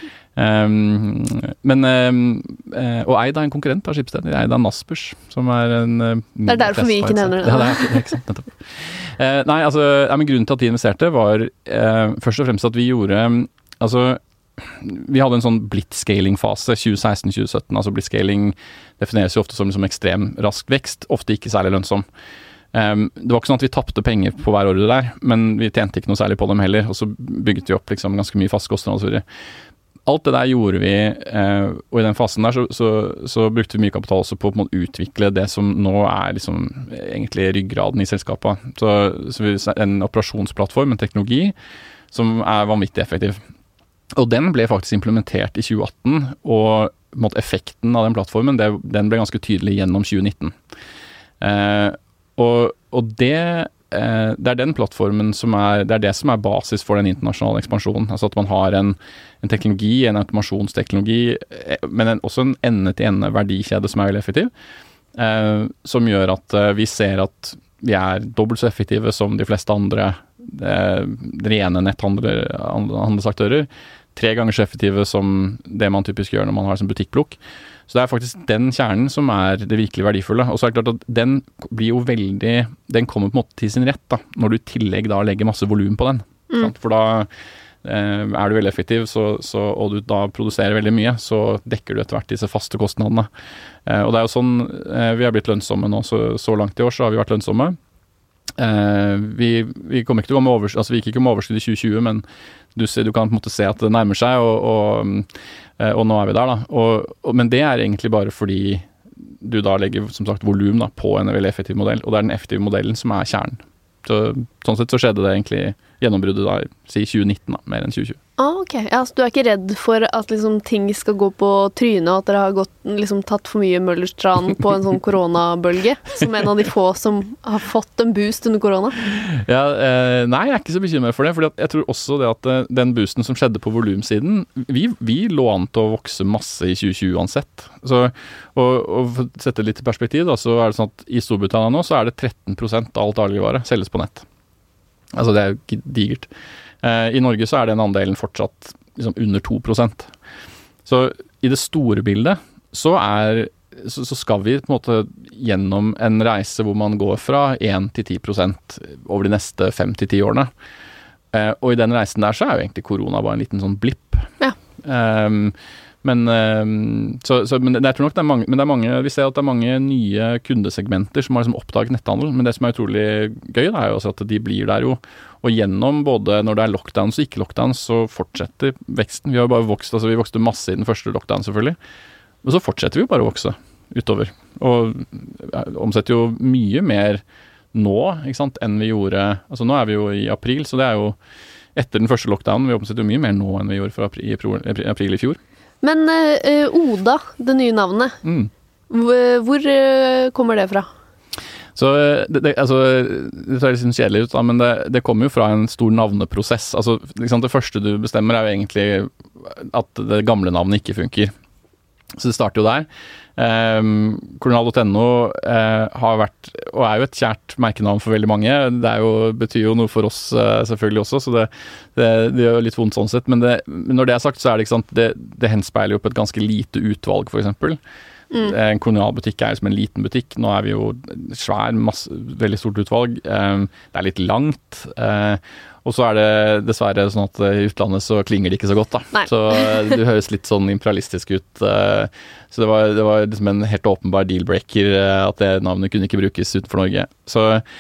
Um, men um, uh, og eid av en konkurrent av Schibsted, eid av Naspers, som er en uh, det er derfor vi ikke nevner det. Ja, det er, det er ikke sant, nettopp. Eh, nei, altså, ja, men grunnen til at de investerte var eh, først og fremst at vi gjorde, altså, vi hadde en sånn blitzscaling-fase tjue seksten til tjue sytten, altså blitzscaling defineres jo ofte som liksom ekstrem rask vekst, ofte ikke særlig lønnsom. Um, det var ikke sånn at vi tappte penger på hver ordre der, men vi tjente ikke noe særlig på dem heller, og så bygget vi opp liksom ganske mye fast kostnader og så videre. Alt det der gjorde vi, eh, og i den fasen der så, så, så brukte vi mye kapital også på, på å utvikle det som nå er liksom egentlig ryggraden i selskapet. Så, så vi, en operasjonsplattform, en teknologi som er vanvittig effektiv. Og den ble faktisk implementert i tjue atten, og måte, effekten av den plattformen, det, den ble ganske tydelig gjennom tjue nitten. Eh, og, og det det er den plattformen som er, det er det som er basis for den internasjonale ekspansjonen. Altså at man har en, en teknologi, en automasjonsteknologi, men en, også en ende-til-ende verdikjede som er veldig effektiv, eh, som gjør at eh, vi ser at vi er dobbelt så effektive som de fleste andre eh, rene netthandelsaktører, tre ganger så effektive som det man typisk gjør når man har som butikkplukk. Så det er faktisk den kjernen som er det virkelig verdifulle. Og så er det klart at den blir jo veldig, den kommer på en måte til sin rett da, når du i tillegg da legger masse volum på den. Mm. For da eh, er du veldig effektiv, så, så, og du da produserer veldig mye, så dekker du etter hvert disse faste kostnadene. Eh, og det er jo sånn, eh, vi har blitt lønnsomme nå, så, så langt i år så har vi vært lønnsomme. Eh, vi, vi kommer ikke til å gå med overskudd, altså vi gikk ikke med overskudd i tjue tjue, men du, ser, du kan på en måte se at det nærmer seg, og, og, og nå er vi der da. Og, og, men det er egentlig bare fordi du da legger som sagt volum da, på en veldig effektiv modell, og det er den effektive modellen som er kjernen. Så, sånn sett så skjedde det egentlig gjennombruddet da, si tjue nitten da, mer enn tjue tjue. Ah, ok. Ja, så du er ikke redd for at liksom, ting skal gå på trynet, og at dere har gått, liksom, tatt for mye Møllerstrand på en sånn koronabølge, som en av de få som har fått en boost under korona? Ja, eh, nei, jeg er ikke så bekymret for det, for jeg tror også det at eh, den boosten som skjedde på volumsiden, vi, vi lå an til å vokse masse i tjue tjue uansett. Så, og, og for å sette litt i perspektiv da, så er det sånn at i Storbritannia nå så er det tretten prosent av alt dagligvare selges på nett. Altså det er jo digert. Eh, I Norge så er den andelen fortsatt liksom under to prosent. Så i det store bildet så, er, så, så skal vi på en måte gjennom en reise hvor man går fra én til ti prosent over de neste fem til ti årene. Eh, og i den reisen der så er jo egentlig korona bare en liten sånn blipp. Ja. Um, Men, så, så, men jeg tror nok det er mange, men det er mange, vi ser at det er mange nye kundesegmenter som har liksom oppdaget netthandel, men det som er utrolig gøy da, er jo også at de blir der jo, og gjennom både når det er lockdowns og ikke lockdowns, så fortsetter veksten. Vi har jo bare vokst, altså vi vokste masse i den første lockdown selvfølgelig, men så fortsetter vi jo bare å vokse utover, og omsetter jo mye mer nå, ikke sant, enn vi gjorde, altså nå er vi jo i april, så det er jo etter den første lockdownen, vi omsetter jo mye mer nå enn vi gjorde for april, i april i fjor. Men uh, Oda, det nye navnet, mm. hvor, hvor uh, kommer det fra? Så det, det, altså, det ser litt kjedelig ut, da, men det, det kommer jo fra en stor navneprosess. Altså, liksom, det første du bestemmer er jo egentlig at det gamle navnet ikke funker. Så det starter jo der. Um, kolonial punktum no uh, har vært, og er jo et kjært merkenavn for veldig mange. Det er jo, betyr jo noe for oss uh, selvfølgelig også, så det, det, det gjør litt vondt sånn sett. Men, det, men når det er sagt, så er det ikke sant, det, det henspeiler jo på et ganske lite utvalg, for eksempel. Mm. En kolonialbutikk er jo som en liten butikk. Nå er vi jo svær, masse, veldig stort utvalg. Um, det er litt langt. Uh, Og så er det dessverre sånn at i utlandet så klinger det ikke så godt da. Nei. Så det høres litt sånn imperialistisk ut. Så det var, det var liksom en helt åpenbar deal-breaker at det navnet kunne ikke brukes utenfor Norge. Så,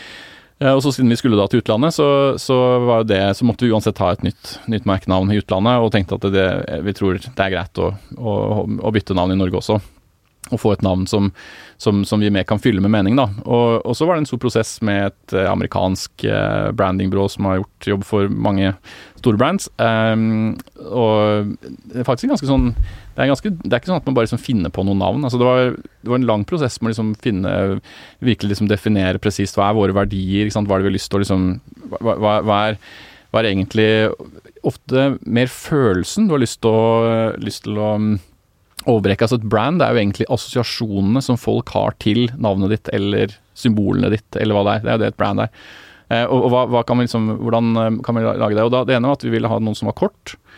og så siden vi skulle da til utlandet, så, så, var det, så måtte vi uansett ha et nytt, nytt merkenavn i utlandet, og tenkte at det, vi tror det er greit å, å, å bytte navn i Norge også. Og få et navn som, som, som vi mer kan fylle med mening da. Og, og så var det en stor prosess med et uh, amerikansk uh, brandingbyrå som har gjort jobb for mange store brands. Um, og det er faktisk ganske sånn, det er, ganske, det er ikke sånn at man bare liksom finner på noen navn. Altså det var, det var en lang prosess med å liksom finne, virkelig liksom definere presist hva er våre verdier, ikke sant? Hva er det vi har lyst til å liksom, hva, hva, hva, er, hva er egentlig ofte mer følelsen du har lyst til å, lyst til å overrekke. Altså et brand er jo egentlig assosiasjonene som folk har til navnet ditt eller symbolene ditt, eller hva det er. Det er jo det et brand er. Eh, og og hva, hva kan vi liksom, hvordan kan vi lage det? Og da, det ene var at vi ville ha noen som var kort,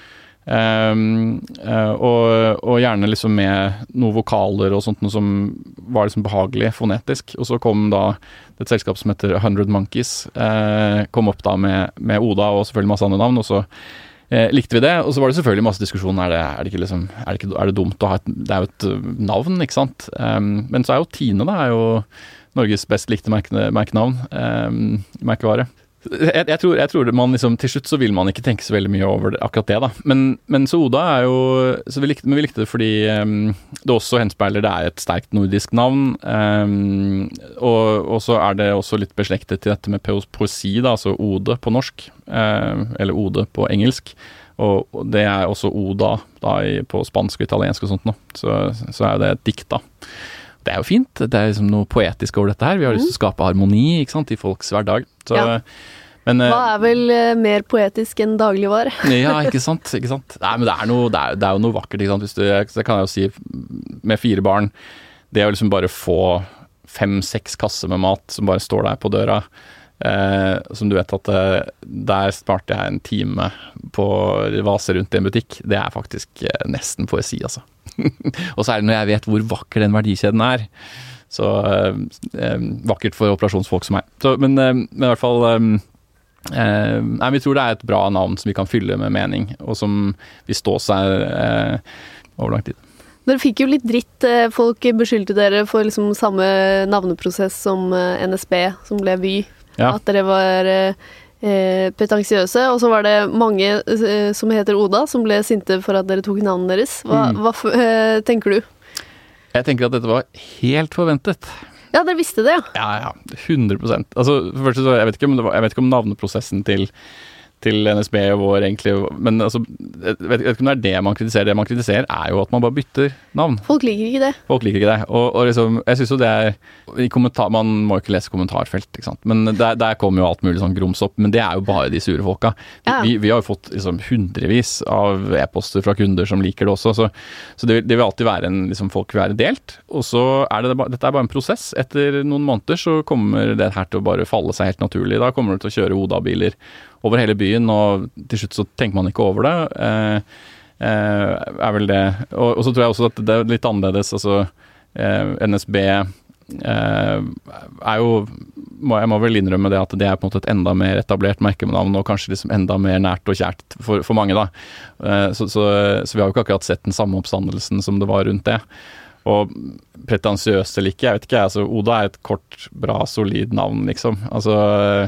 Um, uh, og, og gjerne liksom med noen vokaler og sånt, noe som var liksom behagelig fonetisk. Og så kom da et selskap som heter hundred Monkeys, uh, kom opp da med, med Oda og selvfølgelig masse andre navn, og så uh, likte vi det. Og så var det selvfølgelig masse diskusjon, er det, er det ikke liksom, er det, ikke, er det dumt å ha et, det er jo et navn, ikke sant? Um, men så er jo Tine da, er jo Norges best likte merke, merkenavn, um, merkevare. Jeg, jeg, tror, jeg tror man liksom, til slutt så vil man ikke tenke så veldig mye over det, akkurat det da. Men, men så Oda er jo, så vi likte, men vi likte det fordi um, det også henspeiler, det er et sterkt nordisk navn, um, og, og så er det også litt beslektet til dette med poesi da, altså Ode på norsk, uh, eller Ode på engelsk, og, og det er også Oda da, i, på spansk og italiensk og sånt nå, så, så er det et dikt da. Det er jo fint, det er liksom noe poetisk over dette her. Vi har lyst til å skape harmoni, ikke sant, i folks hverdag. Så, ja. men, hva er vel uh, mer poetisk enn dagligvare? ja, ikke sant, ikke sant. Nei, men det er, noe, det er, det er jo noe vakkert, ikke sant. Hvis du, det kan jeg jo si, med fire barn, det er jo liksom bare få fem-seks kasser med mat som bare står der på døra. Eh, som du vet at eh, der sparte jeg en time på vase rundt i en butikk. Det er faktisk eh, nesten poesi, altså. Og så er det når jeg vet hvor vakker den verdikjeden er, så eh, vakkert for operasjonsfolk som meg. Så, men, eh, men i hvert fall eh, eh, nei, vi tror det er et bra navn som vi kan fylle med mening, og som vil stå seg eh, over lang tid. Dere fikk jo litt dritt. Folk beskyldte dere for liksom samme navneprosess som N S B, som ble Vy. Ja. At dere var eh, pretensiøse, og så var det mange eh, som heter Oda, som ble sinte for at dere tok navnet deres. Hva, mm. hva eh, tenker du? Jeg tenker at dette var helt forventet. Ja, dere visste det, ja. Ja, ja, hundre prosent. Altså, for først så, jeg vet ikke om, det var, jeg vet ikke om navneprosessen til til N S B og vår egentlig, men altså, jeg vet, jeg vet ikke om det er det man kritiserer. Det man kritiserer er jo at man bare bytter navn. Folk liker ikke det. Folk liker ikke det, og, og liksom, jeg synes jo det er, i kommentar, man må ikke lese kommentarfelt, ikke sant, men der, der kommer jo alt mulig sånn grums opp, men det er jo bare de sure folka. Ja. Vi, vi har jo fått liksom hundrevis av e-poster fra kunder som liker det også, så, så det, det vil alltid være en, liksom folk vil være delt, og så er det, dette er bare en prosess. Etter noen måneder så kommer det her til å bare falle seg helt naturlig. Da kommer du til å kjøre Oda-biler over hele byen, og til slutt så tenker man ikke over det, eh, eh, er vel det. Og, og så tror jeg også at det er litt annerledes, altså eh, N S B eh, er jo, må, jeg må vel innrømme det at det er på en måte et enda mer etablert merkenavn, og kanskje liksom enda mer nært og kjært for, for mange da. Eh, så, så, så vi har jo ikke akkurat sett den samme oppstandelsen som det var rundt det. Og pretensiøst eller ikke, jeg vet ikke, altså Oda er et kort, bra, solid navn liksom, altså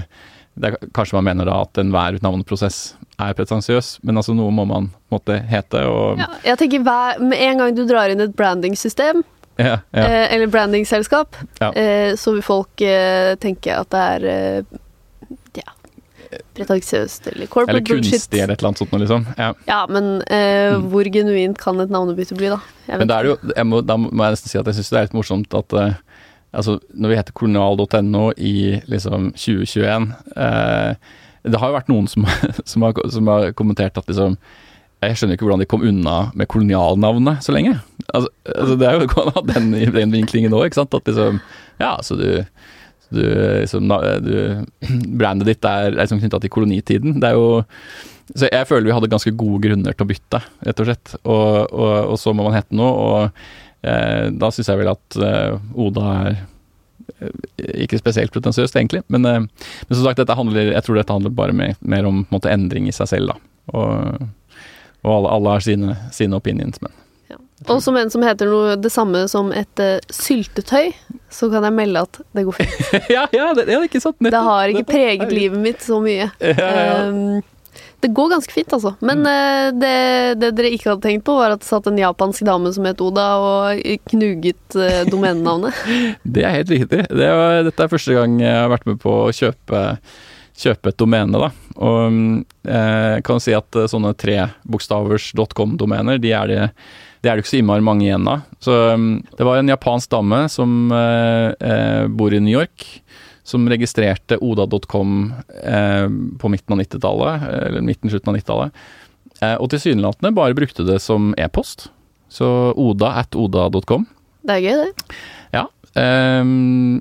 det er, kanskje man mener da at enhver navneprosess er pretensiøs, men altså noe må man måtte hete. Og ja, jeg tenker hver, med en gang du drar inn et branding-system, ja, ja. eh, eller branding-selskap, ja. eh, så vil folk eh, tenke at det er eh, ja, pretensiøst eller corporate eller kunstig bullshit. Eller et eller annet sånt noe liksom. Ja, ja men eh, mm. hvor genuint kan et navnebytte bli da? Men da er det jo, jeg må, da må jeg nesten si at jeg synes det er litt morsomt at uh, altså, når vi heter kolonial punktum no i liksom tjue tjueen, eh, det har jo vært noen som, som, har, som har kommentert at liksom, jeg skjønner ikke hvordan de kom unna med kolonialnavnet så lenge. Altså, altså det er jo kan ha den, den vinklingen også, ikke sant? At liksom, ja, så du, du, liksom, du brandet ditt er, er liksom knyttet til kolonitiden. Det er jo, så jeg føler vi hadde ganske gode grunner til å bytte, rett og slett. Og, og, og så må man hete noe, og Eh, da synes jeg vel at eh, Oda er eh, ikke spesielt pretensiøst egentlig, men, eh, men som sagt, dette handler, jeg tror dette handler bare med, mer om på en måte, endring i seg selv da, og, og alle, alle har sine, sine opinions, men ja. Og som en som heter noe det samme som et uh, syltetøy, så kan jeg melde at det går fint. ja, ja, det, det er ikke sant. Det har ikke preget livet mitt så mye. Ja, ja. Um, Det går ganske fint, altså. Men mm. det, det dere ikke hadde tenkt på, var at det satt en japansk dame som het Oda og knuget uh, domenenavnet. Det er helt riktig. Det var, dette er første gang jeg har vært med på å kjøpe, kjøpe et domene, da. Og eh, jeg kan si at sånne trebokstavers .com-domener, de er det, det er det ikke så innmari mange igjen av. Så um, det var en japansk dame som eh, eh, bor i New York, som registrerte Oda punktum com eh, på midten av nittitallet, eller midten-slutten av nittitallet, eh, og tilsynelatende bare brukte det som e-post. Så oda at oda punktum com. Det er gøy, det. Ja. Eh,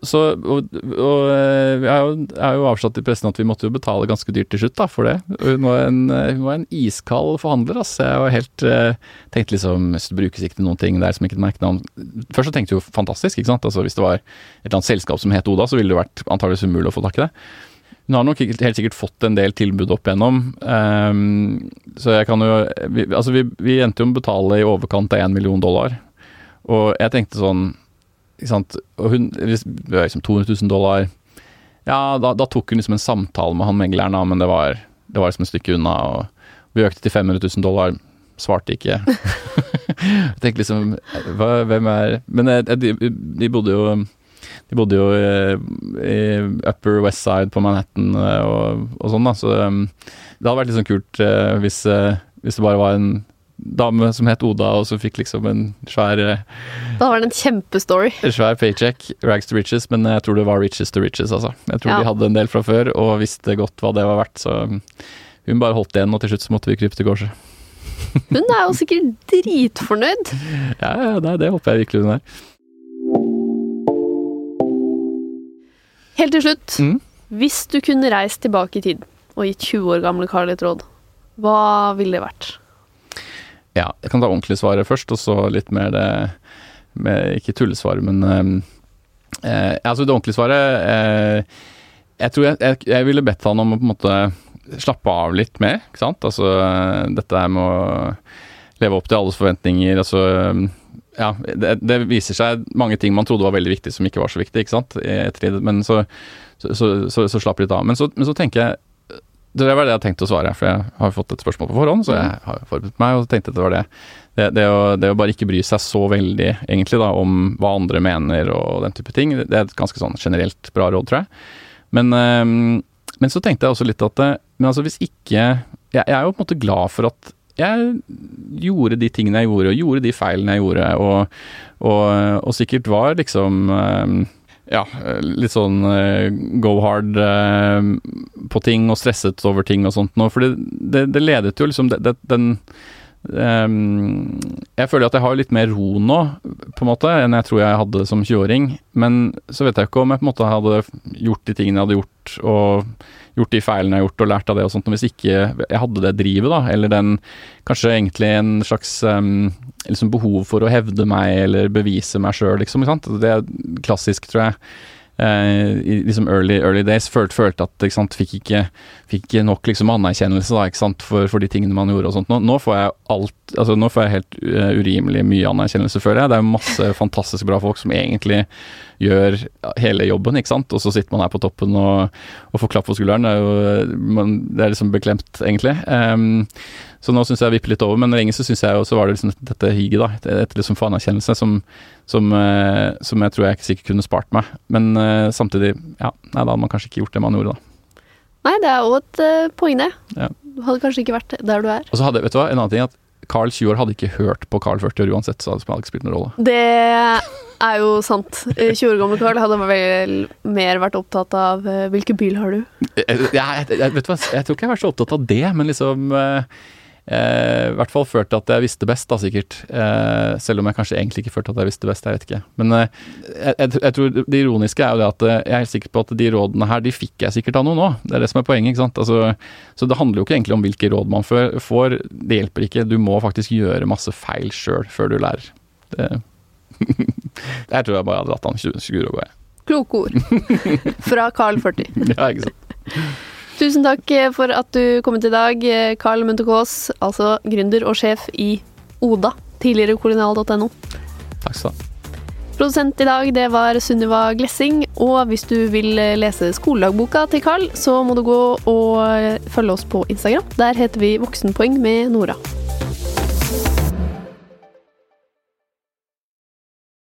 så og, og jeg har jo, jeg har jo avslått i pressen at vi måtte jo betale ganske dyrt til slutt da, for det. Hun var en, hun var en iskald forhandler, altså. Jeg var helt, tenkte liksom, hvis det brukes ikke til noen ting der som ikke merket navn. Først så tenkte jeg jo fantastisk, ikke sant? Altså hvis det var et eller annet selskap som het Oda, så ville det vært antageligvis umulig å få tak i det. Hun har nok helt sikkert fått en del tilbud opp igjennom, um, så jeg kan jo, vi, altså vi, vi endte jo å betale i overkant av en million dollar, og jeg tenkte sånn, ikke sant, og hun, det var liksom to hundre tusen dollar, ja, da, da tok hun liksom en samtale med han megleren, men det var, det var liksom et stykke unna, og vi økte til fem hundre tusen dollar, svarte ikke. Jeg tenkte liksom, hva, hvem er, men de, de bodde jo, De bodde jo i, i Upper West Side på Manhattan og, og sånn da, så um, det hadde vært litt sånn kult uh, hvis, uh, hvis det bare var en dame som het Oda, og så fikk liksom en svær uh, Da var det en kjempestory. En svær paycheck, rags to riches, men jeg tror det var riches to riches, altså. Jeg tror ja. De hadde en del fra før, og visste godt hva det var verdt, så um, hun bare holdt igjen, og til slutt så måtte vi krype til gårde. Hun er jo sikkert dritfornøyd. Ja, ja, det, det håper jeg virkelig hun er. Helt til slutt, mm. hvis du kunne reist tilbake i tid og gitt tjue år gamle Carl et råd, hva ville det vært? Ja, jeg kan ta ordentlig svaret først, og så litt mer det, med, ikke tullesvaret, men eh, altså det ordentlige svaret, eh, jeg tror jeg, jeg, jeg ville bedt han om å på en måte slappe av litt mer, ikke sant? Altså dette her med å leve opp til alles forventninger, altså ja, det, det viser seg mange ting man trodde var veldig viktig som ikke var så viktig, ikke sant? Men så, så, så, så, så slapp litt av. Men så, men så tenker jeg, det var det jeg tenkte å svare, for jeg har fått et spørsmål på forhånd, så jeg har forberedt meg og tenkte at det var det. Det, det, å, det å bare ikke bry seg så veldig egentlig da, om hva andre mener og den type ting, det er et ganske sånn generelt bra råd, tror jeg. Men, um, men så tenkte jeg også litt at, men altså hvis ikke, jeg, jeg er jo på en måte glad for at jeg gjorde de tingene jeg gjorde, og gjorde de feilene jeg gjorde, og, og, og sikkert var liksom, ja, litt sånn go hard på ting, og stresset over ting og sånt nå, for det, det, det ledet jo liksom, det, det, den, um, jeg føler at jeg har litt mer ro nå, på en måte, enn jeg tror jeg hadde som tjue-åring, men så vet jeg ikke om jeg på en måte hadde gjort de tingene jeg hadde gjort, og gjort de feilene jeg har gjort og lært av det og sånt, og hvis ikke jeg hadde det drivet da, eller den, kanskje egentlig en slags um, liksom behov for å hevde meg eller bevise meg selv, liksom, ikke sant? Det er klassisk, tror jeg, eh, i liksom early, early days, følte, følte at, ikke sant, fikk ikke, fikk ikke nok liksom anerkjennelse da, ikke sant, for, for de tingene man gjorde og sånt. Nå, nå får jeg alt, altså nå får jeg helt uh, urimelig mye anerkjennelse, føler jeg. Det er jo masse fantastisk bra folk som egentlig gjør hele jobben, ikke sant? Og så sitter man her på toppen og, og får klapp på skulderen. Det er jo man, det er liksom beklemt, egentlig. Um, så nå synes jeg jeg vipper litt over, men lenge så synes jeg jo, så var det liksom dette higet da, etter liksom for anerkjennelse, som, som, uh, som jeg tror jeg ikke sikkert kunne spart meg. Men uh, samtidig, ja, nei, da hadde man kanskje ikke gjort det man gjorde da. Nei, det er jo et uh, poeng det. Ja. Du hadde kanskje ikke vært der du er. Og så hadde, vet du hva, en annen ting at Carl tjue år hadde ikke hørt på Carl førti år uansett, så hadde det ikke spilt noen rolle. Det er jo sant. tjue år gamle Carl hadde vel mer vært opptatt av uh, hvilken bil har du? Jeg, jeg, jeg, vet du hva, jeg tror ikke jeg har vært så opptatt av det, men liksom uh, uh, i hvert fall følte at jeg visste best da, sikkert. Uh, selv om jeg kanskje egentlig ikke følte at jeg visste best, jeg vet ikke. Men uh, jeg, jeg, jeg tror det ironiske er jo det at uh, jeg er helt sikker på at de rådene her, de fikk jeg sikkert av noen nå. Det er det som er poenget, ikke sant? Altså, så det handler jo ikke egentlig om hvilke råd man får. Det hjelper ikke. Du må faktisk gjøre masse feil selv før du lærer. Det det her tror jeg bare hadde latt han tjue år gå. Kloke ord. Fra Carl førti. Ja, ikke sant. Tusen takk for at du kom hit i dag, Carl Munthe-Kaas, altså gründer og sjef i Oda, tidligere kolonial punktum no. Takk skal du ha. Produsent i dag, det var Sunniva Glessing, og hvis du vil lese skoledagboka til Carl, så må du gå og følge oss på Instagram. Der heter vi Voksenpoeng med Nora.